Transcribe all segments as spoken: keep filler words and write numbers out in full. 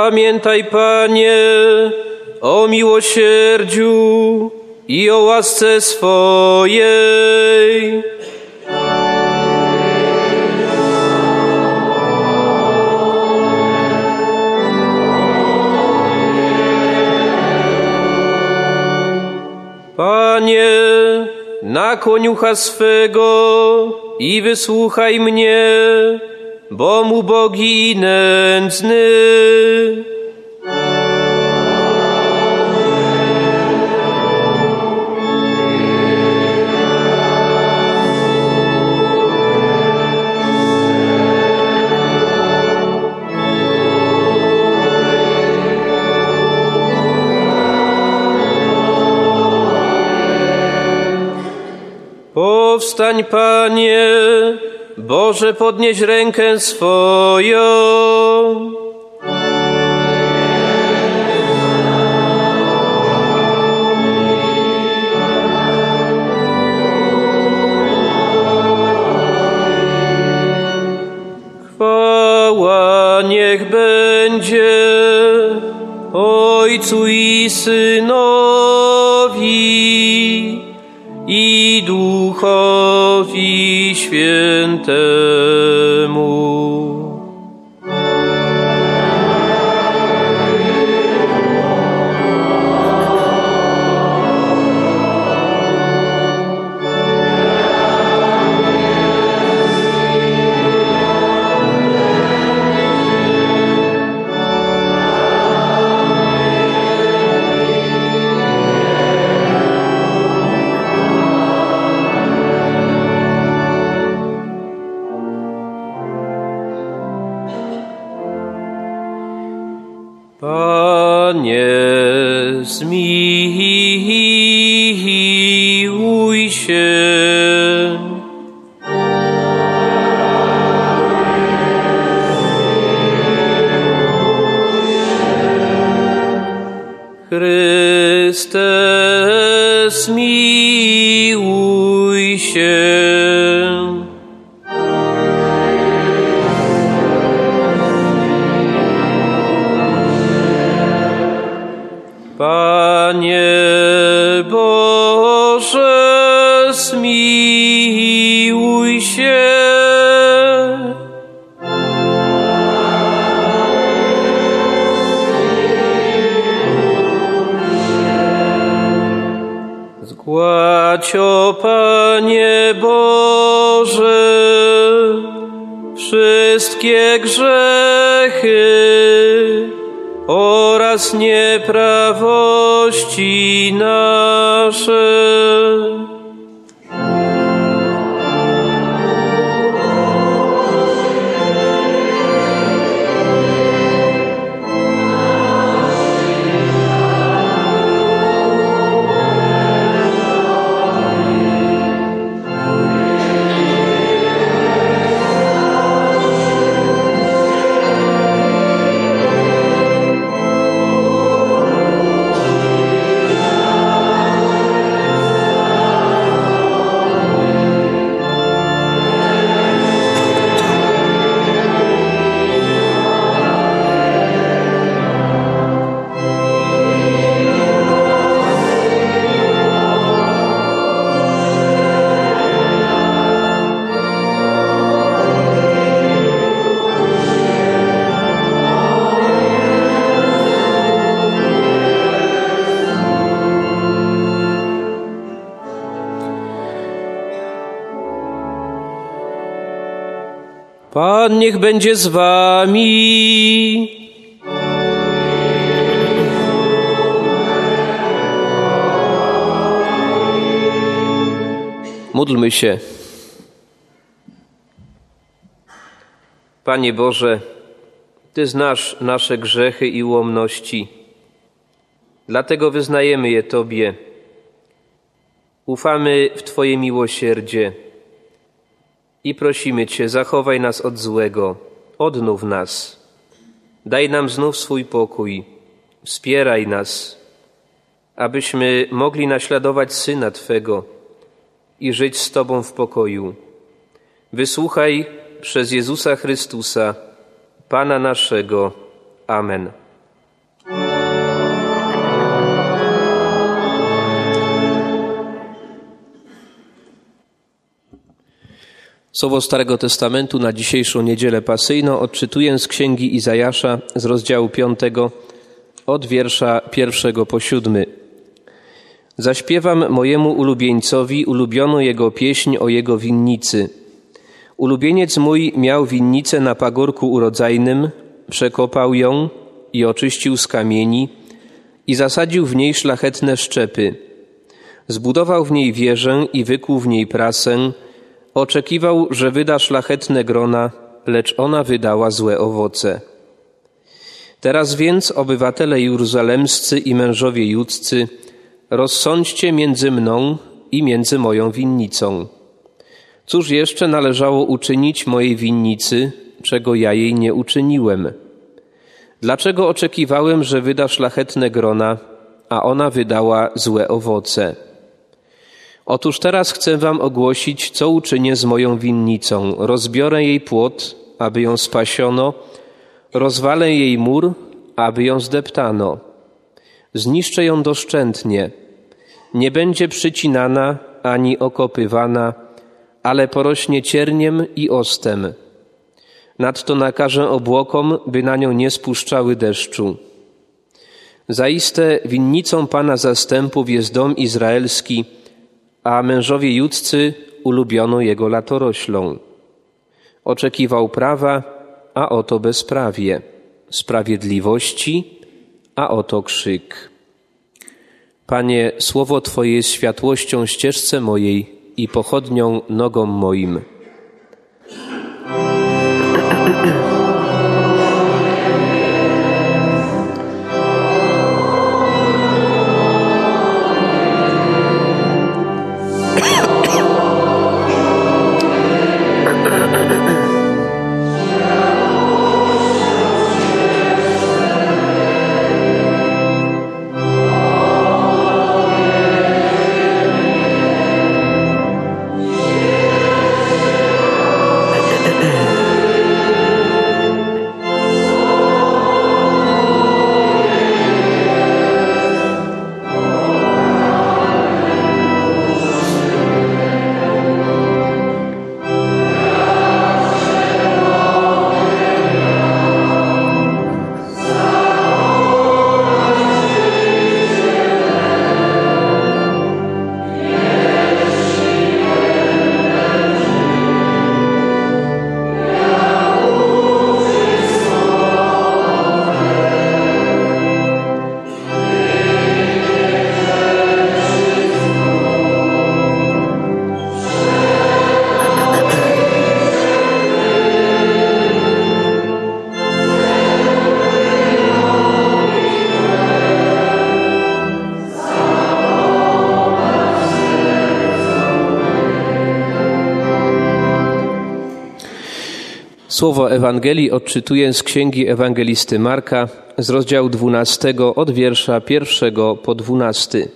Pamiętaj, Panie, o miłosierdziu i o łasce swojej. Panie, nakłoń ucha swego i wysłuchaj mnie, bom ubogi i nędzny. Powstań, Panie, Boże, podnieś rękę swoją. Chwała niech będzie Ojcu i Synowi i Duchowi Świętemu. Panie, zmiłuj się. Chryste, zmiłuj się. Panie Boże, zmiłuj się. Zgładź, o Panie Boże, wszystkie grzechy oraz nieprawości nasze. Pan niech będzie z wami. Módlmy się. Panie Boże, Ty znasz nasze grzechy i ułomności, dlatego wyznajemy je Tobie. Ufamy w Twoje miłosierdzie i prosimy Cię, zachowaj nas od złego, odnów nas. Daj nam znów swój pokój, wspieraj nas, abyśmy mogli naśladować Syna Twego i żyć z Tobą w pokoju. Wysłuchaj przez Jezusa Chrystusa, Pana naszego. Amen. Słowo Starego Testamentu na dzisiejszą niedzielę pasyjną odczytuję z Księgi Izajasza z rozdziału piątego od wiersza pierwszego po siódmy. Zaśpiewam mojemu ulubieńcowi ulubioną jego pieśń o jego winnicy. Ulubieniec mój miał winnicę na pagórku urodzajnym, przekopał ją i oczyścił z kamieni i zasadził w niej szlachetne szczepy. Zbudował w niej wieżę i wykuł w niej prasę. Oczekiwał, że wyda szlachetne grona, lecz ona wydała złe owoce. Teraz więc, obywatele jeruzalemscy i mężowie judzcy, rozsądźcie między mną i między moją winnicą. Cóż jeszcze należało uczynić mojej winnicy, czego ja jej nie uczyniłem? Dlaczego oczekiwałem, że wyda szlachetne grona, a ona wydała złe owoce? Otóż teraz chcę wam ogłosić, co uczynię z moją winnicą. Rozbiorę jej płot, aby ją spasiono, rozwalę jej mur, aby ją zdeptano. Zniszczę ją doszczętnie. Nie będzie przycinana ani okopywana, ale porośnie cierniem i ostem. Nadto nakażę obłokom, by na nią nie spuszczały deszczu. Zaiste winnicą Pana zastępów jest dom izraelski, a mężowie judzcy ulubiono jego latoroślą. Oczekiwał prawa, a oto bezprawie, sprawiedliwości, a oto krzyk. Panie, słowo Twoje jest światłością ścieżce mojej i pochodnią nogom moim. Słowo Ewangelii odczytuję z Księgi Ewangelisty Marka z rozdziału dwunastego od wiersza pierwszego po dwunasty.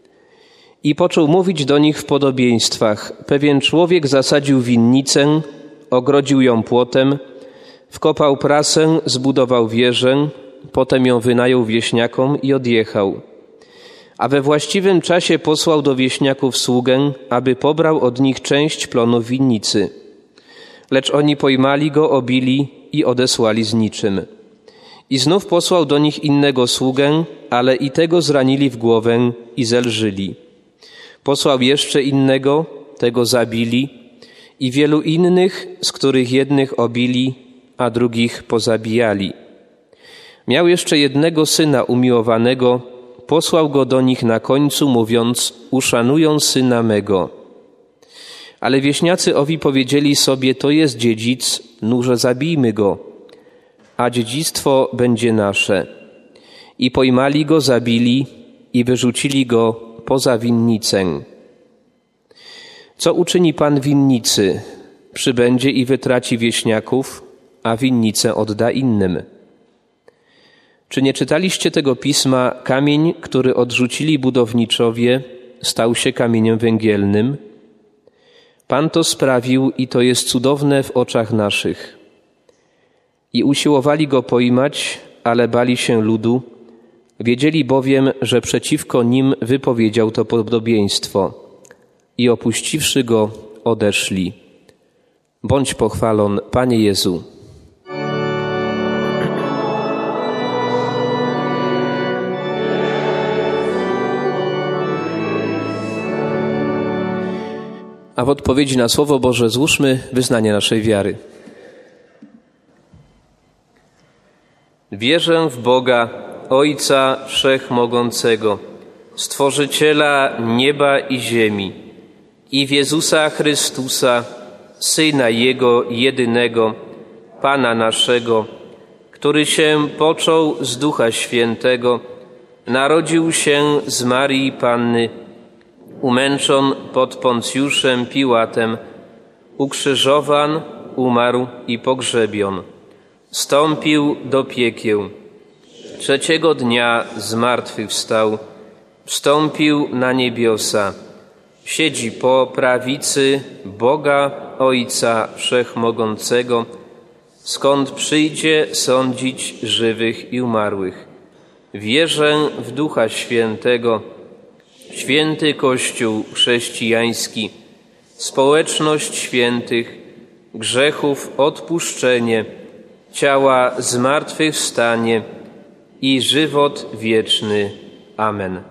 I począł mówić do nich w podobieństwach. Pewien człowiek zasadził winnicę, ogrodził ją płotem, wkopał prasę, zbudował wieżę, potem ją wynajął wieśniakom i odjechał. A we właściwym czasie posłał do wieśniaków sługę, aby pobrał od nich część plonów winnicy. Lecz oni pojmali go, obili i odesłali z niczym. I znów posłał do nich innego sługę, ale i tego zranili w głowę i zelżyli. Posłał jeszcze innego, tego zabili i wielu innych, z których jednych obili, a drugich pozabijali. Miał jeszcze jednego syna umiłowanego, posłał go do nich na końcu, mówiąc: uszanują syna mego. Ale wieśniacy owi powiedzieli sobie: to jest dziedzic, nurze zabijmy go, a dziedzictwo będzie nasze. I pojmali go, zabili i wyrzucili go poza winnicę. Co uczyni Pan winnicy? Przybędzie i wytraci wieśniaków, a winnicę odda innym. Czy nie czytaliście tego pisma? Kamień, który odrzucili budowniczowie, stał się kamieniem węgielnym. Pan to sprawił i to jest cudowne w oczach naszych. I usiłowali go pojmać, ale bali się ludu, wiedzieli bowiem, że przeciwko nim wypowiedział to podobieństwo i opuściwszy go, odeszli. Bądź pochwalon, Panie Jezu. A w odpowiedzi na Słowo Boże złóżmy wyznanie naszej wiary. Wierzę w Boga, Ojca Wszechmogącego, Stworzyciela nieba i ziemi, i w Jezusa Chrystusa, Syna Jego jedynego, Pana naszego, który się począł z Ducha Świętego, narodził się z Marii Panny, umęczon pod Poncjuszem Piłatem, ukrzyżowan, umarł i pogrzebion. Stąpił do piekieł. Trzeciego dnia zmartwychwstał, wstąpił na niebiosa. Siedzi po prawicy Boga Ojca Wszechmogącego, skąd przyjdzie sądzić żywych i umarłych. Wierzę w Ducha Świętego, święty Kościół chrześcijański, społeczność świętych, grzechów odpuszczenie, ciała zmartwychwstanie i żywot wieczny. Amen.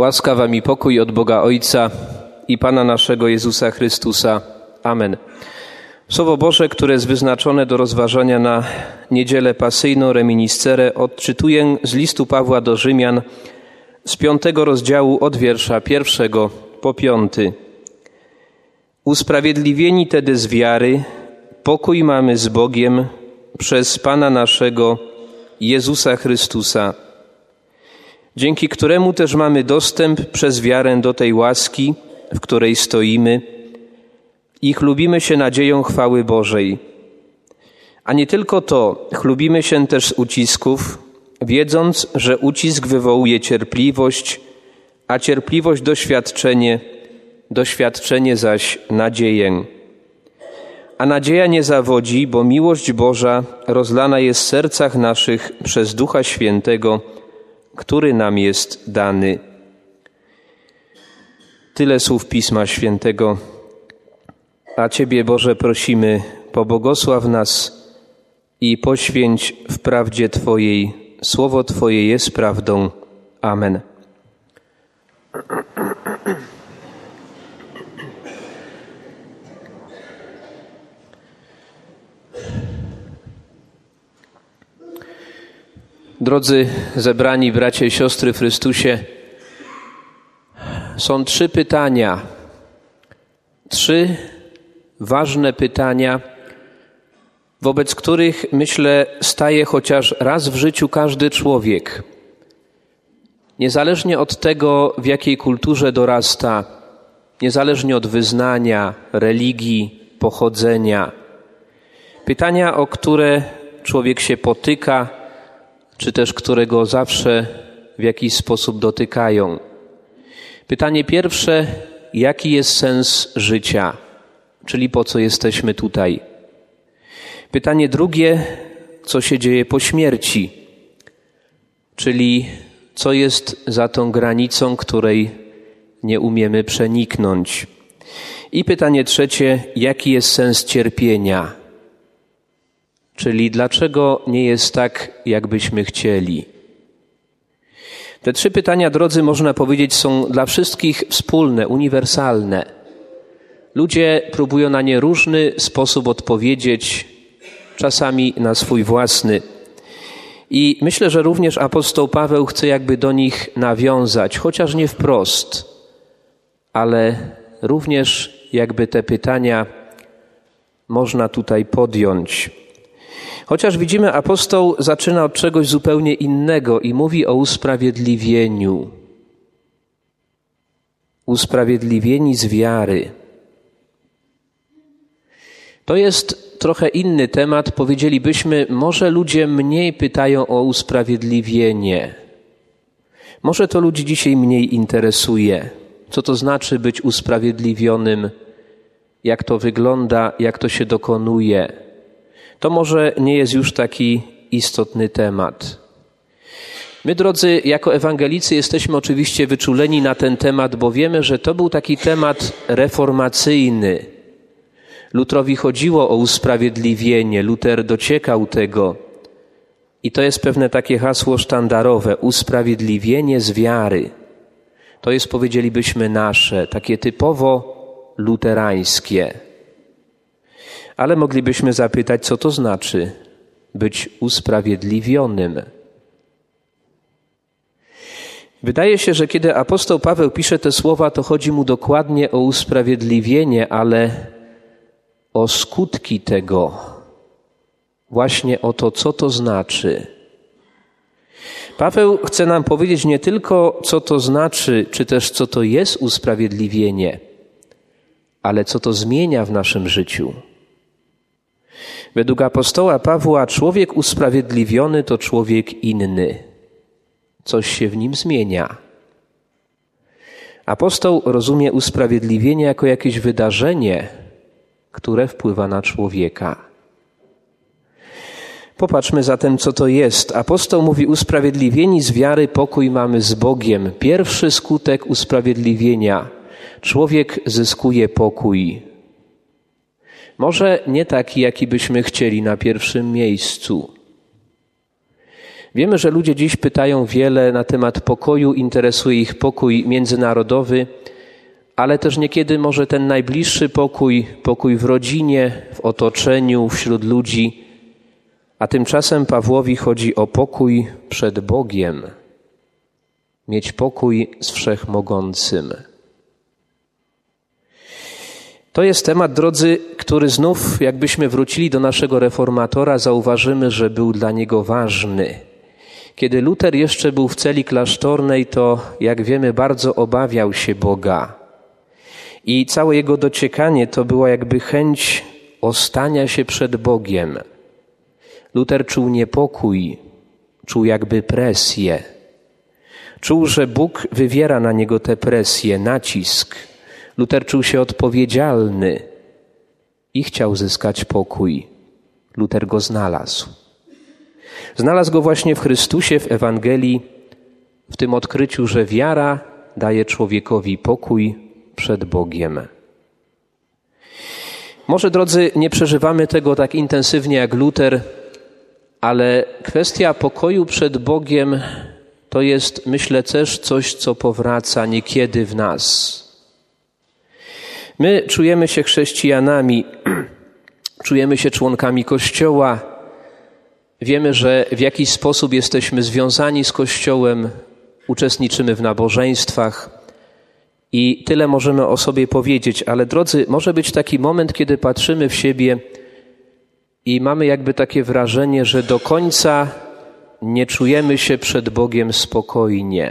Łaska wam i pokój od Boga Ojca i Pana naszego Jezusa Chrystusa. Amen. Słowo Boże, które jest wyznaczone do rozważania na niedzielę pasyjną, reminiscerę, odczytuję z listu Pawła do Rzymian z piątego rozdziału od wiersza pierwszego po piąty. Usprawiedliwieni tedy z wiary, pokój mamy z Bogiem przez Pana naszego Jezusa Chrystusa, dzięki któremu też mamy dostęp przez wiarę do tej łaski, w której stoimy i chlubimy się nadzieją chwały Bożej. A nie tylko to, chlubimy się też z ucisków, wiedząc, że ucisk wywołuje cierpliwość, a cierpliwość doświadczenie, doświadczenie zaś nadzieję. A nadzieja nie zawodzi, bo miłość Boża rozlana jest w sercach naszych przez Ducha Świętego, który nam jest dany. Tyle słów Pisma Świętego. A Ciebie, Boże, prosimy, pobłogosław nas i poświęć w prawdzie Twojej. Słowo Twoje jest prawdą. Amen. Drodzy zebrani bracia i siostry w Chrystusie, są trzy pytania, trzy ważne pytania, wobec których, myślę, staje chociaż raz w życiu każdy człowiek. Niezależnie od tego, w jakiej kulturze dorasta, niezależnie od wyznania, religii, pochodzenia. Pytania, o które człowiek się potyka, czy też którego zawsze w jakiś sposób dotykają. Pytanie pierwsze, jaki jest sens życia, czyli po co jesteśmy tutaj? Pytanie drugie, co się dzieje po śmierci, czyli co jest za tą granicą, której nie umiemy przeniknąć. I pytanie trzecie, jaki jest sens cierpienia, czyli dlaczego nie jest tak, jakbyśmy chcieli. Te trzy pytania, drodzy, można powiedzieć, są dla wszystkich wspólne, uniwersalne. Ludzie próbują na nie różny sposób odpowiedzieć, czasami na swój własny. I myślę, że również apostoł Paweł chce jakby do nich nawiązać, chociaż nie wprost, ale również jakby te pytania można tutaj podjąć. Chociaż widzimy, apostoł zaczyna od czegoś zupełnie innego i mówi o usprawiedliwieniu. Usprawiedliwieni z wiary. To jest trochę inny temat. Powiedzielibyśmy, może ludzie mniej pytają o usprawiedliwienie. Może to ludzi dzisiaj mniej interesuje. Co to znaczy być usprawiedliwionym? Jak to wygląda? Jak to się dokonuje? To może nie jest już taki istotny temat. My, drodzy, jako ewangelicy jesteśmy oczywiście wyczuleni na ten temat, bo wiemy, że to był taki temat reformacyjny. Lutrowi chodziło o usprawiedliwienie, Luter dociekał tego. I to jest pewne takie hasło sztandarowe, usprawiedliwienie z wiary. To jest, powiedzielibyśmy, nasze, takie typowo luterańskie. Ale moglibyśmy zapytać, co to znaczy być usprawiedliwionym. Wydaje się, że kiedy apostoł Paweł pisze te słowa, to chodzi mu dokładnie o usprawiedliwienie, ale o skutki tego, właśnie o to, co to znaczy. Paweł chce nam powiedzieć nie tylko, co to znaczy, czy też co to jest usprawiedliwienie, ale co to zmienia w naszym życiu. Według apostoła Pawła człowiek usprawiedliwiony to człowiek inny. Coś się w nim zmienia. Apostoł rozumie usprawiedliwienie jako jakieś wydarzenie, które wpływa na człowieka. Popatrzmy zatem, co to jest. Apostoł mówi, usprawiedliwieni z wiary pokój mamy z Bogiem. Pierwszy skutek usprawiedliwienia. Człowiek zyskuje pokój. Może nie taki, jaki byśmy chcieli na pierwszym miejscu. Wiemy, że ludzie dziś pytają wiele na temat pokoju, interesuje ich pokój międzynarodowy, ale też niekiedy może ten najbliższy pokój, pokój w rodzinie, w otoczeniu, wśród ludzi, a tymczasem Pawłowi chodzi o pokój przed Bogiem. Mieć pokój z Wszechmogącym. To jest temat, drodzy, który znów, jakbyśmy wrócili do naszego reformatora, zauważymy, że był dla niego ważny. Kiedy Luter jeszcze był w celi klasztornej, to, jak wiemy, bardzo obawiał się Boga. I całe jego dociekanie to była jakby chęć ostania się przed Bogiem. Luter czuł niepokój, czuł jakby presję. Czuł, że Bóg wywiera na niego tę presję, nacisk. Luter czuł się odpowiedzialny i chciał zyskać pokój. Luter go znalazł. Znalazł go właśnie w Chrystusie, w Ewangelii, w tym odkryciu, że wiara daje człowiekowi pokój przed Bogiem. Może, drodzy, nie przeżywamy tego tak intensywnie jak Luter, ale kwestia pokoju przed Bogiem to jest, myślę, też coś, co powraca niekiedy w nas. My czujemy się chrześcijanami, czujemy się członkami Kościoła, wiemy, że w jakiś sposób jesteśmy związani z Kościołem, uczestniczymy w nabożeństwach i tyle możemy o sobie powiedzieć, ale drodzy, może być taki moment, kiedy patrzymy w siebie i mamy jakby takie wrażenie, że do końca nie czujemy się przed Bogiem spokojnie.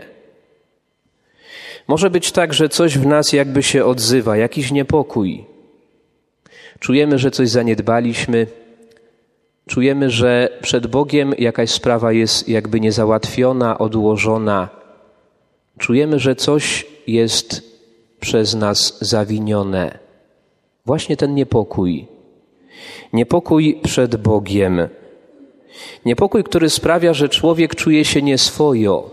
Może być tak, że coś w nas jakby się odzywa, jakiś niepokój. Czujemy, że coś zaniedbaliśmy. Czujemy, że przed Bogiem jakaś sprawa jest jakby niezałatwiona, odłożona. Czujemy, że coś jest przez nas zawinione. Właśnie ten niepokój. Niepokój przed Bogiem. Niepokój, który sprawia, że człowiek czuje się nieswojo.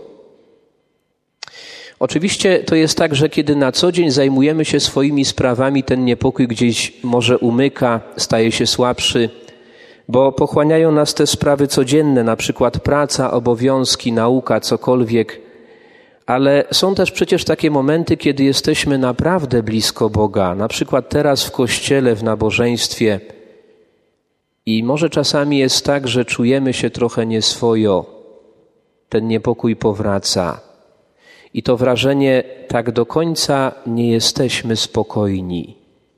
Oczywiście to jest tak, że kiedy na co dzień zajmujemy się swoimi sprawami, ten niepokój gdzieś może umyka, staje się słabszy, bo pochłaniają nas te sprawy codzienne, na przykład praca, obowiązki, nauka, cokolwiek. Ale są też przecież takie momenty, kiedy jesteśmy naprawdę blisko Boga, na przykład teraz w kościele, w nabożeństwie. I może czasami jest tak, że czujemy się trochę nieswojo. Ten niepokój powraca. I to wrażenie, tak do końca nie jesteśmy spokojni.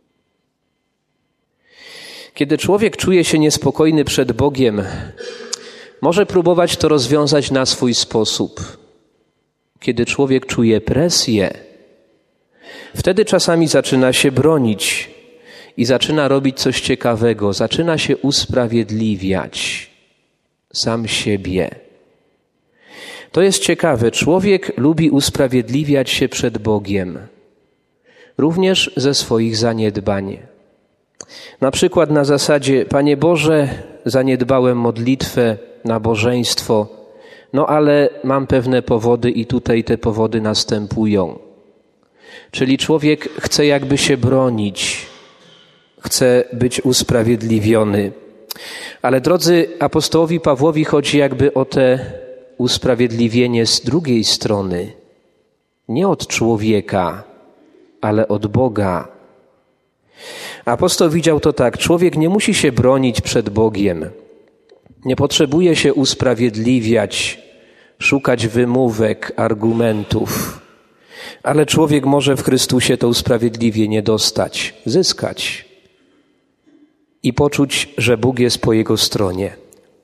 Kiedy człowiek czuje się niespokojny przed Bogiem, może próbować to rozwiązać na swój sposób. Kiedy człowiek czuje presję, wtedy czasami zaczyna się bronić i zaczyna robić coś ciekawego, zaczyna się usprawiedliwiać sam siebie. To jest ciekawe. Człowiek lubi usprawiedliwiać się przed Bogiem, również ze swoich zaniedbań. Na przykład na zasadzie: Panie Boże, zaniedbałem modlitwę, nabożeństwo, no ale mam pewne powody i tutaj te powody następują. Czyli człowiek chce jakby się bronić, chce być usprawiedliwiony. Ale drodzy, apostołowi Pawłowi chodzi jakby o te usprawiedliwienie z drugiej strony. Nie od człowieka, ale od Boga. Apostoł widział to tak: człowiek nie musi się bronić przed Bogiem. Nie potrzebuje się usprawiedliwiać, szukać wymówek, argumentów. Ale człowiek może w Chrystusie to usprawiedliwienie dostać, zyskać i poczuć, że Bóg jest po jego stronie.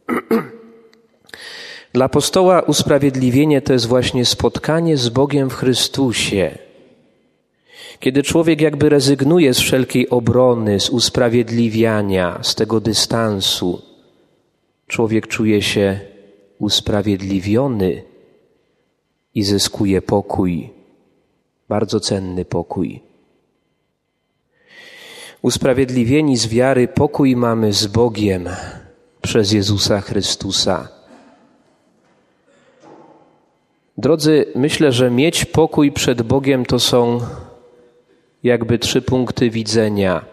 Dla apostoła usprawiedliwienie to jest właśnie spotkanie z Bogiem w Chrystusie. Kiedy człowiek jakby rezygnuje z wszelkiej obrony, z usprawiedliwiania, z tego dystansu, człowiek czuje się usprawiedliwiony i zyskuje pokój, bardzo cenny pokój. Usprawiedliwieni z wiary pokój mamy z Bogiem przez Jezusa Chrystusa. Drodzy, myślę, że mieć pokój przed Bogiem to są jakby trzy punkty widzenia.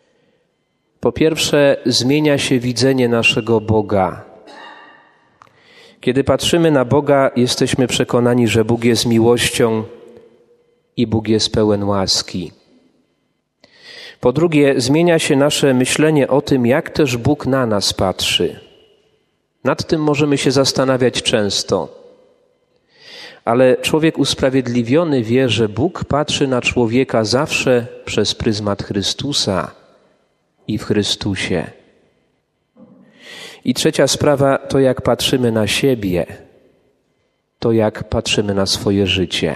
Po pierwsze, zmienia się widzenie naszego Boga. Kiedy patrzymy na Boga, jesteśmy przekonani, że Bóg jest miłością i Bóg jest pełen łaski. Po drugie, zmienia się nasze myślenie o tym, jak też Bóg na nas patrzy. Nad tym możemy się zastanawiać często. Ale człowiek usprawiedliwiony wie, że Bóg patrzy na człowieka zawsze przez pryzmat Chrystusa i w Chrystusie. I trzecia sprawa to, jak patrzymy na siebie, to jak patrzymy na swoje życie.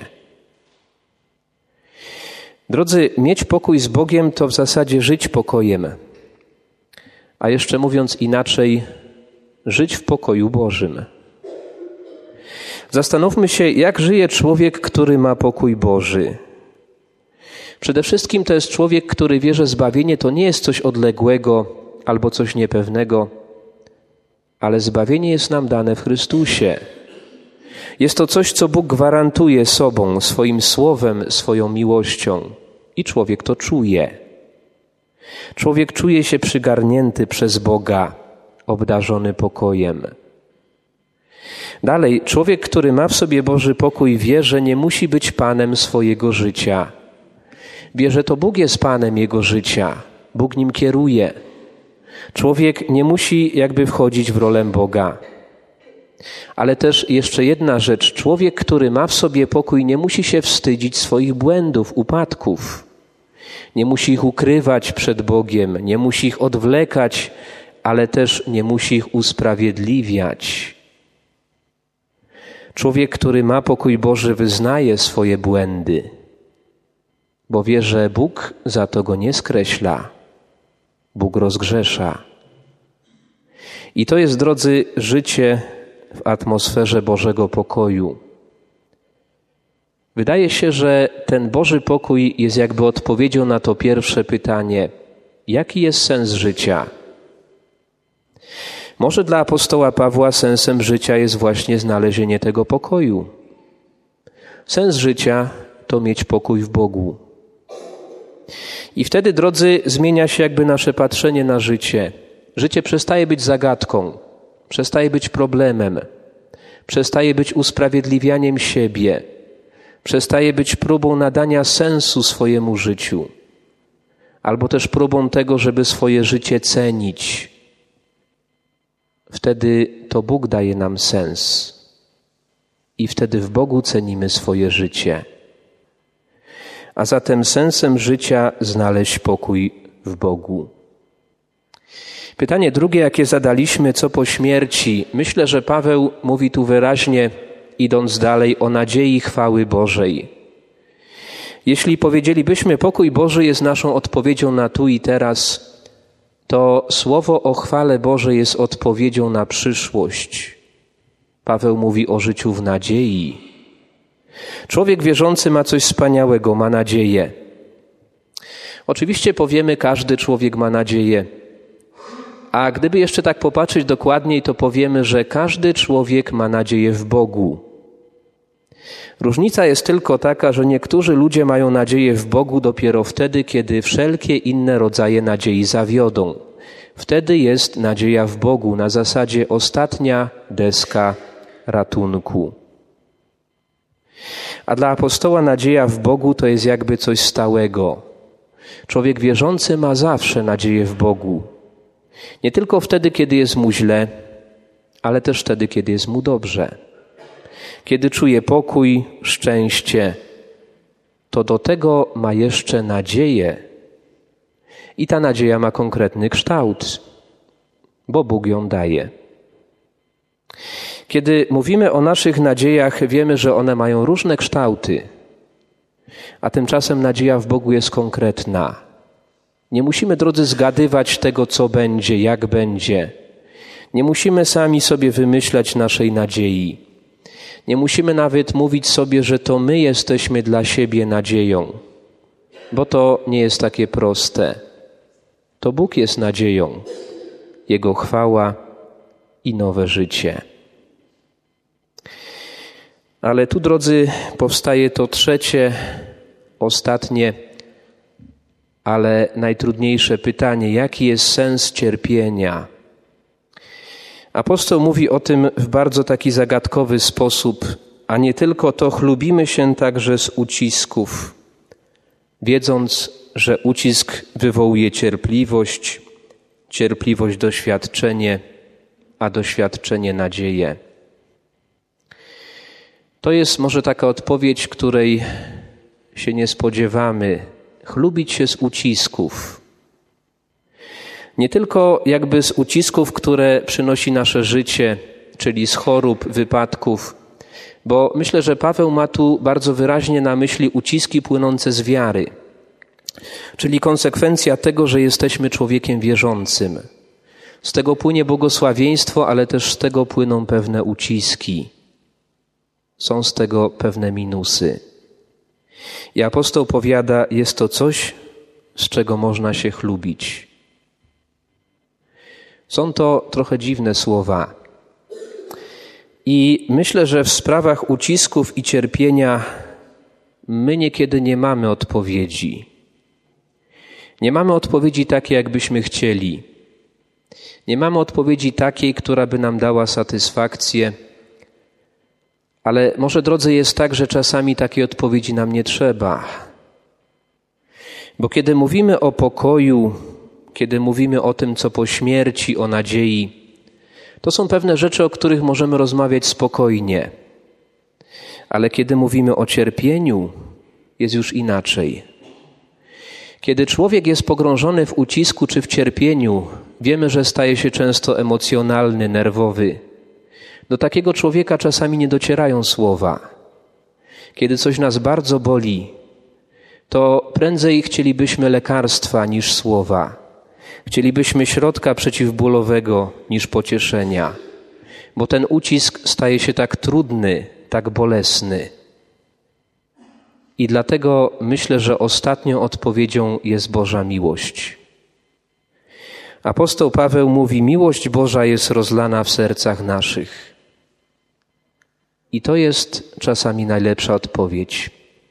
Drodzy, mieć pokój z Bogiem to w zasadzie żyć pokojem, a jeszcze mówiąc inaczej, żyć w pokoju Bożym. Zastanówmy się, jak żyje człowiek, który ma pokój Boży. Przede wszystkim to jest człowiek, który wie, że zbawienie to nie jest coś odległego albo coś niepewnego, ale zbawienie jest nam dane w Chrystusie. Jest to coś, co Bóg gwarantuje sobą, swoim słowem, swoją miłością i człowiek to czuje. Człowiek czuje się przygarnięty przez Boga, obdarzony pokojem. Dalej, człowiek, który ma w sobie Boży pokój, wie, że nie musi być panem swojego życia. Wie, że to Bóg jest panem jego życia. Bóg nim kieruje. Człowiek nie musi jakby wchodzić w rolę Boga. Ale też jeszcze jedna rzecz. Człowiek, który ma w sobie pokój, nie musi się wstydzić swoich błędów, upadków. Nie musi ich ukrywać przed Bogiem, nie musi ich odwlekać, ale też nie musi ich usprawiedliwiać. Człowiek, który ma pokój Boży, wyznaje swoje błędy, bo wie, że Bóg za to go nie skreśla. Bóg rozgrzesza. I to jest, drodzy, życie w atmosferze Bożego pokoju. Wydaje się, że ten Boży pokój jest jakby odpowiedzią na to pierwsze pytanie: jaki jest sens życia? Może dla apostoła Pawła sensem życia jest właśnie znalezienie tego pokoju. Sens życia to mieć pokój w Bogu. I wtedy, drodzy, zmienia się jakby nasze patrzenie na życie. Życie przestaje być zagadką, przestaje być problemem, przestaje być usprawiedliwianiem siebie, przestaje być próbą nadania sensu swojemu życiu, albo też próbą tego, żeby swoje życie cenić. Wtedy to Bóg daje nam sens i wtedy w Bogu cenimy swoje życie. A zatem sensem życia znaleźć pokój w Bogu. Pytanie drugie, jakie zadaliśmy, co po śmierci? Myślę, że Paweł mówi tu wyraźnie, idąc dalej, o nadziei chwały Bożej. Jeśli powiedzielibyśmy, pokój Boży jest naszą odpowiedzią na tu i teraz, to słowo o chwale Bożej jest odpowiedzią na przyszłość. Paweł mówi o życiu w nadziei. Człowiek wierzący ma coś wspaniałego, ma nadzieję. Oczywiście powiemy, każdy człowiek ma nadzieję. A gdyby jeszcze tak popatrzeć dokładniej, to powiemy, że każdy człowiek ma nadzieję w Bogu. Różnica jest tylko taka, że niektórzy ludzie mają nadzieję w Bogu dopiero wtedy, kiedy wszelkie inne rodzaje nadziei zawiodą. Wtedy jest nadzieja w Bogu na zasadzie ostatnia deska ratunku. A dla apostoła nadzieja w Bogu to jest jakby coś stałego. Człowiek wierzący ma zawsze nadzieję w Bogu. Nie tylko wtedy, kiedy jest mu źle, ale też wtedy, kiedy jest mu dobrze. Kiedy czuje pokój, szczęście, to do tego ma jeszcze nadzieję. I ta nadzieja ma konkretny kształt, bo Bóg ją daje. Kiedy mówimy o naszych nadziejach, wiemy, że one mają różne kształty, a tymczasem nadzieja w Bogu jest konkretna. Nie musimy, drodzy, zgadywać tego, co będzie, jak będzie. Nie musimy sami sobie wymyślać naszej nadziei. Nie musimy nawet mówić sobie, że to my jesteśmy dla siebie nadzieją, bo to nie jest takie proste. To Bóg jest nadzieją, Jego chwała i nowe życie. Ale tu, drodzy, powstaje to trzecie, ostatnie, ale najtrudniejsze pytanie. Jaki jest sens cierpienia? Apostoł mówi o tym w bardzo taki zagadkowy sposób, a nie tylko to, chlubimy się także z ucisków, wiedząc, że ucisk wywołuje cierpliwość, cierpliwość doświadczenie, a doświadczenie nadzieję. To jest może taka odpowiedź, której się nie spodziewamy. Chlubić się z ucisków. Nie tylko jakby z ucisków, które przynosi nasze życie, czyli z chorób, wypadków, bo myślę, że Paweł ma tu bardzo wyraźnie na myśli uciski płynące z wiary, czyli konsekwencja tego, że jesteśmy człowiekiem wierzącym. Z tego płynie błogosławieństwo, ale też z tego płyną pewne uciski. Są z tego pewne minusy. I apostoł powiada, jest to coś, z czego można się chlubić. Są to trochę dziwne słowa. I myślę, że w sprawach ucisków i cierpienia my niekiedy nie mamy odpowiedzi. Nie mamy odpowiedzi takiej, jakbyśmy chcieli. Nie mamy odpowiedzi takiej, która by nam dała satysfakcję. Ale może, drodzy, jest tak, że czasami takiej odpowiedzi nam nie trzeba. Bo kiedy mówimy o pokoju, kiedy mówimy o tym, co po śmierci, o nadziei, to są pewne rzeczy, o których możemy rozmawiać spokojnie. Ale kiedy mówimy o cierpieniu, jest już inaczej. Kiedy człowiek jest pogrążony w ucisku czy w cierpieniu, wiemy, że staje się często emocjonalny, nerwowy. Do takiego człowieka czasami nie docierają słowa. Kiedy coś nas bardzo boli, to prędzej chcielibyśmy lekarstwa niż słowa. Chcielibyśmy środka przeciwbólowego niż pocieszenia, bo ten ucisk staje się tak trudny, tak bolesny. I dlatego myślę, że ostatnią odpowiedzią jest Boża miłość. Apostoł Paweł mówi, miłość Boża jest rozlana w sercach naszych. I to jest czasami najlepsza odpowiedź.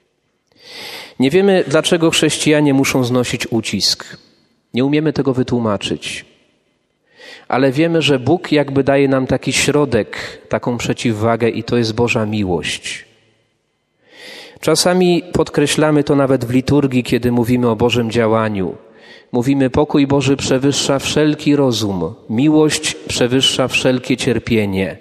Nie wiemy, dlaczego chrześcijanie muszą znosić ucisk. Nie umiemy tego wytłumaczyć. Ale wiemy, że Bóg jakby daje nam taki środek, taką przeciwwagę i to jest Boża miłość. Czasami podkreślamy to nawet w liturgii, kiedy mówimy o Bożym działaniu. Mówimy, pokój Boży przewyższa wszelki rozum, miłość przewyższa wszelkie cierpienie.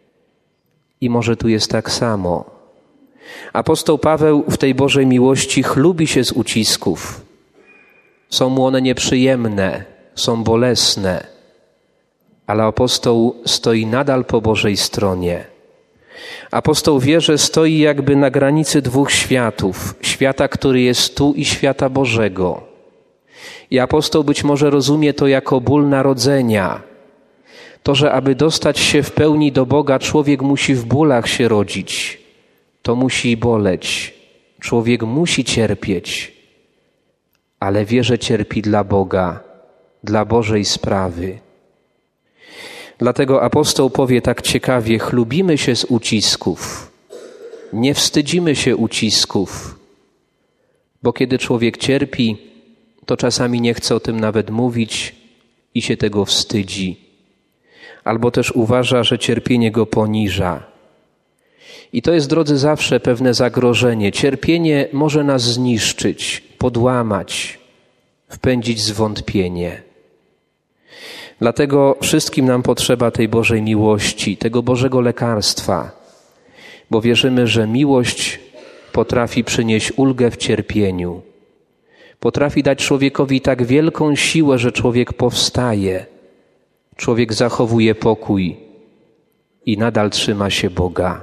I może tu jest tak samo. Apostoł Paweł w tej Bożej miłości chlubi się z ucisków. Są mu one nieprzyjemne, są bolesne, ale apostoł stoi nadal po Bożej stronie. Apostoł wie, że stoi jakby na granicy dwóch światów, świata, który jest tu i świata Bożego. I apostoł być może rozumie to jako ból narodzenia. To, że aby dostać się w pełni do Boga, człowiek musi w bólach się rodzić. To musi boleć. Człowiek musi cierpieć. Ale wie, że cierpi dla Boga, dla Bożej sprawy. Dlatego apostoł powie tak ciekawie, chlubimy się z ucisków. Nie wstydzimy się ucisków. Bo kiedy człowiek cierpi, to czasami nie chce o tym nawet mówić i się tego wstydzi. Albo też uważa, że cierpienie go poniża. I to jest, drodzy, zawsze pewne zagrożenie. Cierpienie może nas zniszczyć, podłamać, wpędzić zwątpienie. Dlatego wszystkim nam potrzeba tej Bożej miłości, tego Bożego lekarstwa, bo wierzymy, że miłość potrafi przynieść ulgę w cierpieniu. Potrafi dać człowiekowi tak wielką siłę, że człowiek powstaje, człowiek zachowuje pokój i nadal trzyma się Boga.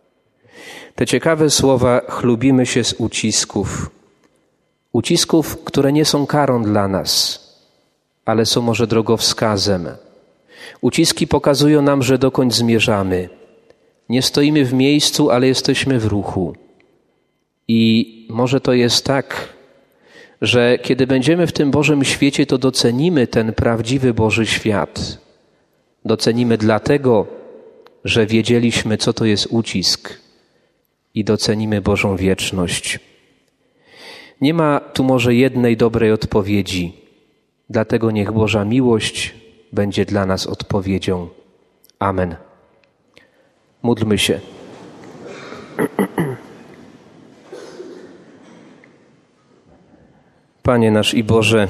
Te ciekawe słowa chlubimy się z ucisków. Ucisków, które nie są karą dla nas, ale są może drogowskazem. Uciski pokazują nam, że dokąd zmierzamy. Nie stoimy w miejscu, ale jesteśmy w ruchu. I może to jest tak, że kiedy będziemy w tym Bożym świecie, to docenimy ten prawdziwy Boży świat. Docenimy dlatego, że wiedzieliśmy, co to jest ucisk i docenimy Bożą wieczność. Nie ma tu może jednej dobrej odpowiedzi, dlatego niech Boża miłość będzie dla nas odpowiedzią. Amen. Módlmy się. Panie nasz i Boże,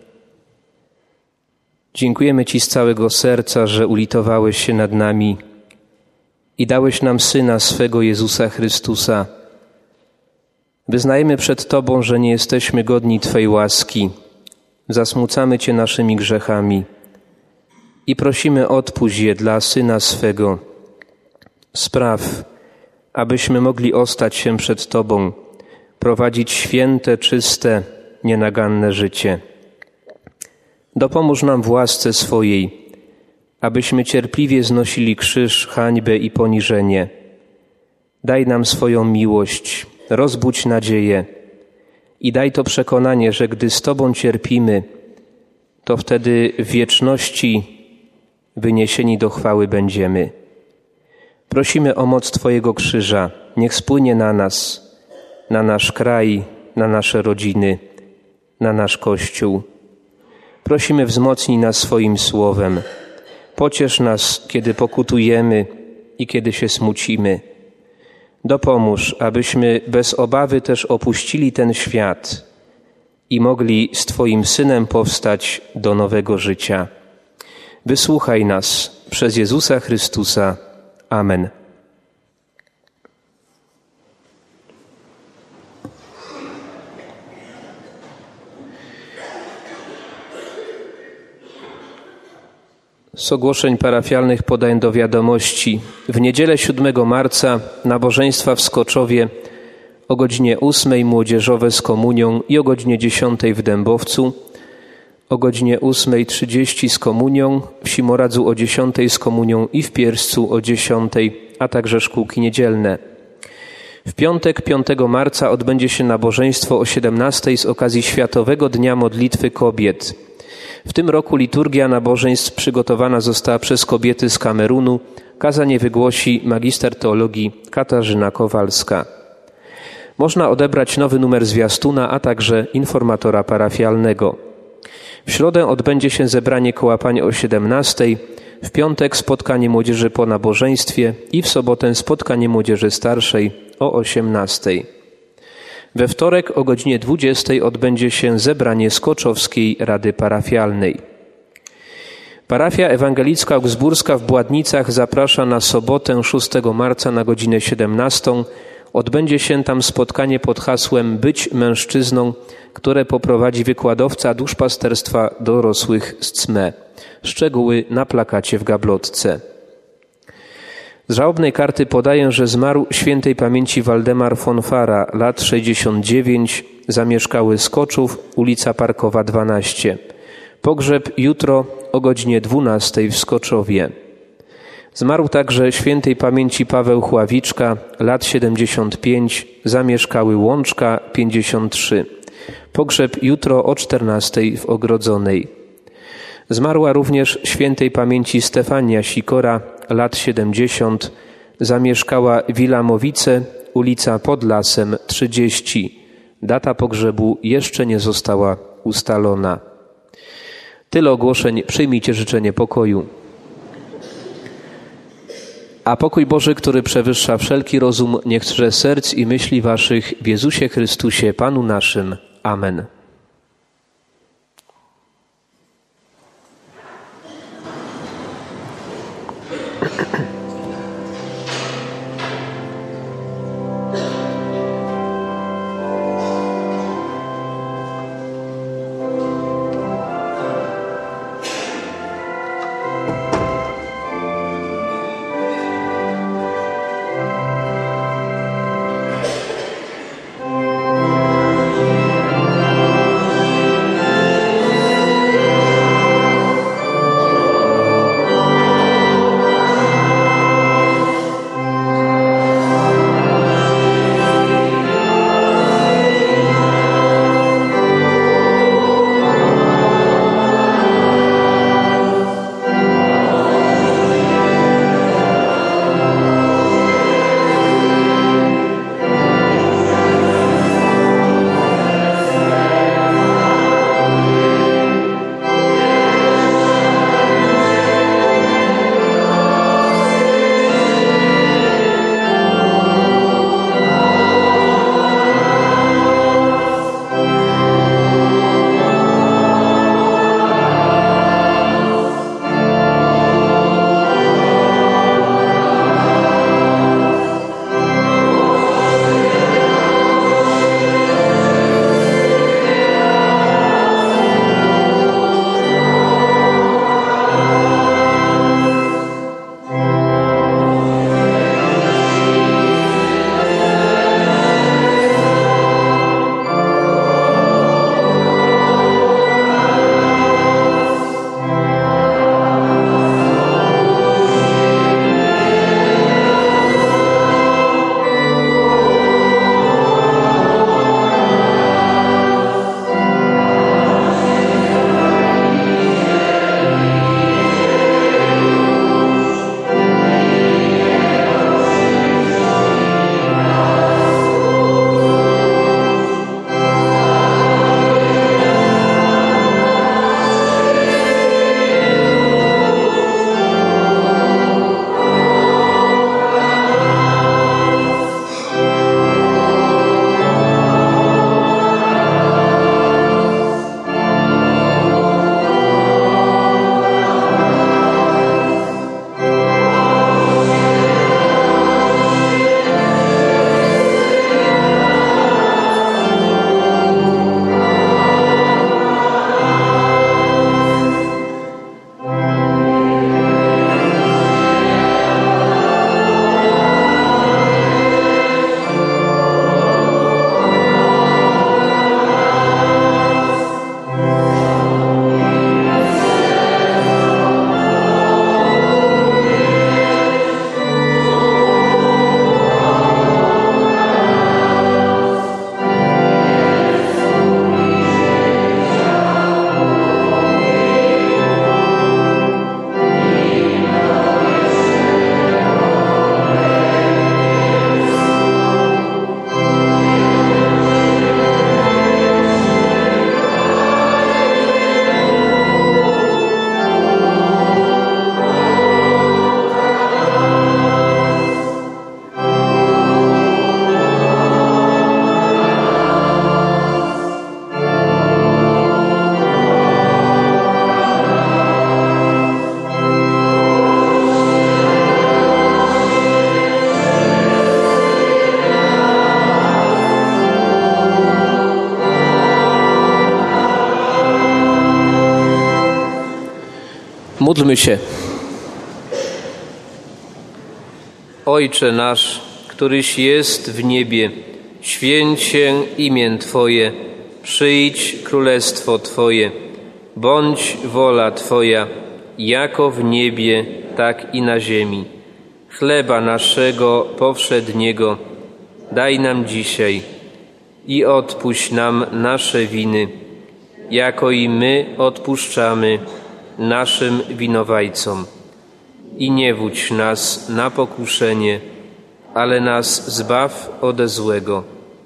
dziękujemy Ci z całego serca, że ulitowałeś się nad nami i dałeś nam Syna swego Jezusa Chrystusa. Wyznajemy przed Tobą, że nie jesteśmy godni Twej łaski. Zasmucamy Cię naszymi grzechami i prosimy, odpuść je dla Syna swego. Spraw, abyśmy mogli ostać się przed Tobą, prowadzić święte, czyste, nienaganne życie. Dopomóż nam w łasce swojej, abyśmy cierpliwie znosili krzyż, hańbę i poniżenie. Daj nam swoją miłość, rozbudź nadzieję i daj to przekonanie, że gdy z Tobą cierpimy, to wtedy w wieczności wyniesieni do chwały będziemy. Prosimy o moc Twojego krzyża, niech spłynie na nas, na nasz kraj, na nasze rodziny, na nasz Kościół. Prosimy, wzmocnij nas swoim słowem. Pociesz nas, kiedy pokutujemy i kiedy się smucimy. Dopomóż, abyśmy bez obawy też opuścili ten świat i mogli z Twoim Synem powstać do nowego życia. Wysłuchaj nas przez Jezusa Chrystusa. Amen. Z ogłoszeń parafialnych podaję do wiadomości. W niedzielę siódmego marca nabożeństwa w Skoczowie o godzinie ósmej młodzieżowe z komunią i o godzinie dziesiątej w Dębowcu, o godzinie ósmej trzydzieści z komunią, w Simoradzu o dziesiątej z komunią i w Pierscu o dziesiątej, a także szkółki niedzielne. W piątek, piątego marca odbędzie się nabożeństwo o siedemnastej z okazji Światowego Dnia Modlitwy Kobiet. W tym roku liturgia nabożeństw przygotowana została przez kobiety z Kamerunu. Kazanie wygłosi magister teologii Katarzyna Kowalska. Można odebrać nowy numer zwiastuna, a także informatora parafialnego. W środę odbędzie się zebranie koła pań o siedemnastej, w piątek spotkanie młodzieży po nabożeństwie i w sobotę spotkanie młodzieży starszej o osiemnastej. We wtorek o godzinie dwudziestej odbędzie się zebranie Skoczowskiej Rady Parafialnej. Parafia Ewangelicka Augsburska w Bładnicach zaprasza na sobotę szóstego marca na godzinę siedemnastą. Odbędzie się tam spotkanie pod hasłem Być mężczyzną, które poprowadzi wykładowca duszpasterstwa dorosłych z C M E. Szczegóły na plakacie w gablotce. Z żałobnej karty podaję, że zmarł świętej pamięci Waldemar von Fara, lat sześćdziesiąt dziewięć, zamieszkały Skoczów, ulica Parkowa dwanaście. Pogrzeb jutro o godzinie dwunastej w Skoczowie. Zmarł także świętej pamięci Paweł Chławiczka, lat siedemdziesiąt pięć, zamieszkały Łączka pięćdziesiąt trzy. Pogrzeb jutro o czternastej w Ogrodzonej. Zmarła również świętej pamięci Stefania Sikora, lat siedemdziesiąt, zamieszkała Wilamowice, ulica Pod Lasem trzydzieści. Data pogrzebu jeszcze nie została ustalona. Tyle ogłoszeń, przyjmijcie życzenie pokoju. A pokój Boży, który przewyższa wszelki rozum, niech strzeże serc i myśli waszych w Jezusie Chrystusie, Panu naszym. Amen. Módlmy się. Ojcze nasz, któryś jest w niebie, święć się imię Twoje, przyjdź królestwo Twoje, bądź wola Twoja, jako w niebie, tak i na ziemi. Chleba naszego powszedniego daj nam dzisiaj i odpuść nam nasze winy, jako i my odpuszczamy naszym winowajcom. I nie wódź nas na pokuszenie, ale nas zbaw ode złego.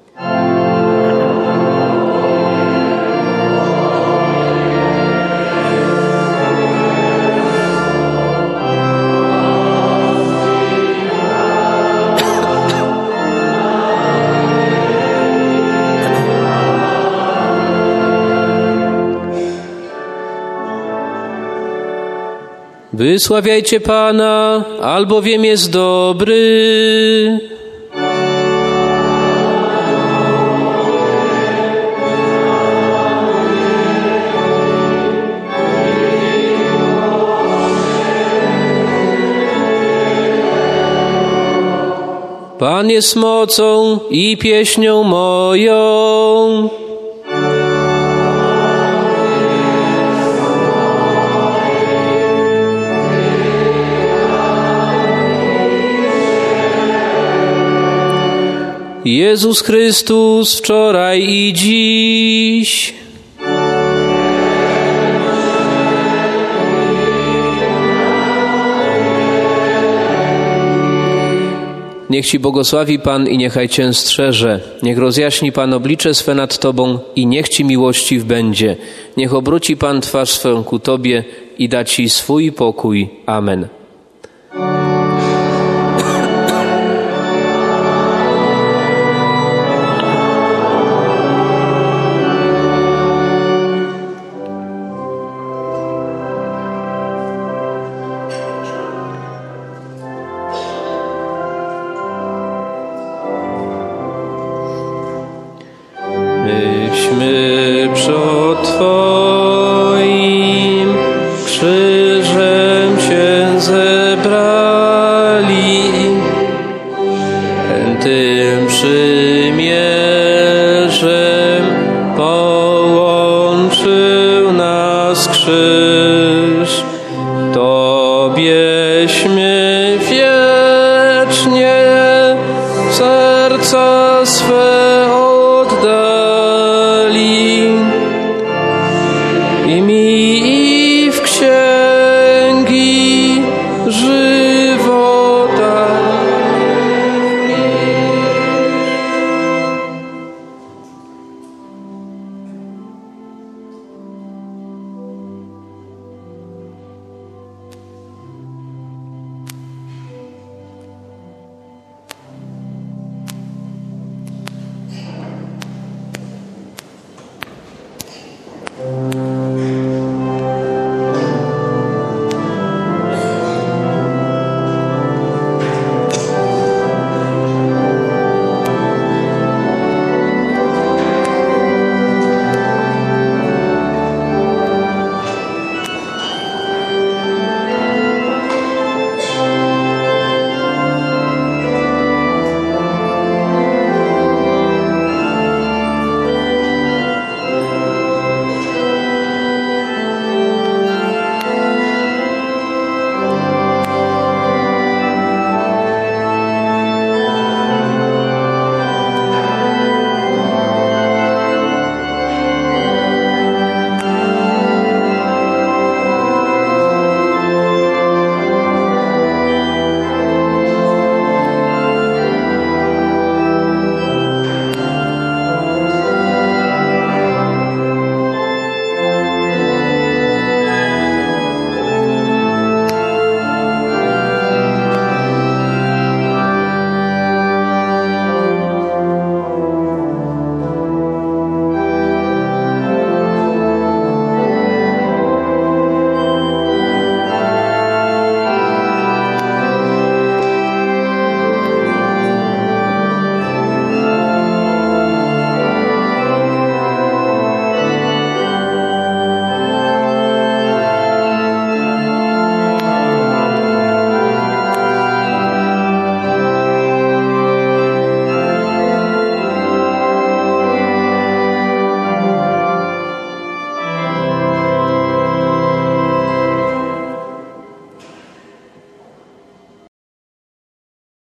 Wysławiajcie Pana, albowiem jest dobry. Pan jest mocą i pieśnią moją. Jezus Chrystus wczoraj i dziś. Niech Ci błogosławi Pan i niechaj Cię strzeże. Niech rozjaśni Pan oblicze swe nad Tobą i niech Ci miłościw będzie. Niech obróci Pan twarz swą ku Tobie i da Ci swój pokój. Amen. Myśmy przed Twoim krzyżem się zebrali, tym przymierzem połączył nas krzyż. Tobieśmy wiecznie serca swe oddali i mi w księgi żywota.